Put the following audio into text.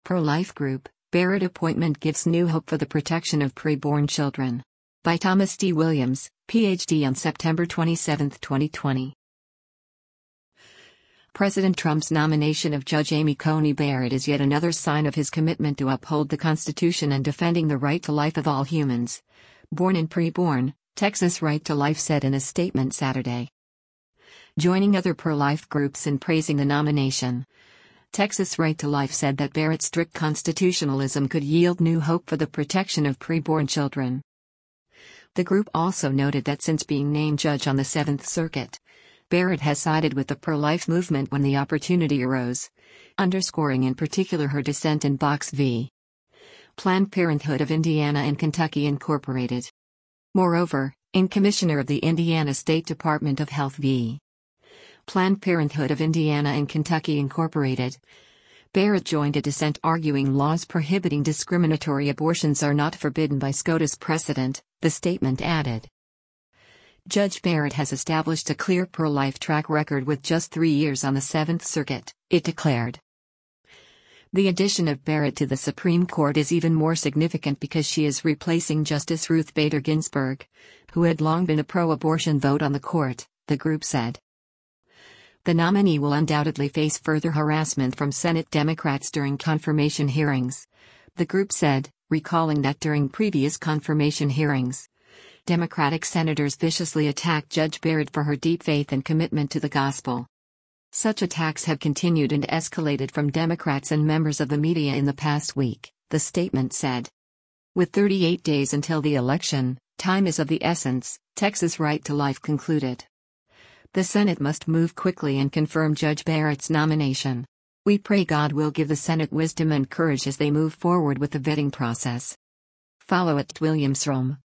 Pro-life group, Barrett appointment gives new hope for the protection of preborn children. By Thomas D. Williams, Ph.D. on September 27, 2020. President Trump's nomination of Judge Amy Coney Barrett is yet another sign of his commitment to uphold the Constitution and defending the right to life of all humans. Born and preborn, Texas Right to Life said in a statement Saturday. Joining other pro-life groups in praising the nomination, Texas Right to Life said that Barrett's strict constitutionalism could yield new hope for the protection of preborn children. The group also noted that since being named judge on the Seventh Circuit, Barrett has sided with the pro-life movement when the opportunity arose, underscoring in particular her dissent in Box v. Planned Parenthood of Indiana and Kentucky Incorporated. Moreover, in Commissioner of the Indiana State Department of Health v. Planned Parenthood of Indiana and Kentucky Incorporated, Barrett joined a dissent arguing laws prohibiting discriminatory abortions are not forbidden by SCOTUS precedent, the statement added. Judge Barrett has established a clear pro-life track record with just 3 years on the Seventh Circuit, it declared. The addition of Barrett to the Supreme Court is even more significant because she is replacing Justice Ruth Bader Ginsburg, who had long been a pro-abortion vote on the court, the group said. The nominee will undoubtedly face further harassment from Senate Democrats during confirmation hearings, the group said, recalling that during previous confirmation hearings, Democratic senators viciously attacked Judge Barrett for her deep faith and commitment to the gospel. Such attacks have continued and escalated from Democrats and members of the media in the past week, the statement said. With 38 days until the election, time is of the essence, Texas Right to Life concluded. The Senate must move quickly and confirm Judge Barrett's nomination. We pray God will give the Senate wisdom and courage as they move forward with the vetting process. Follow @WilliamsRome.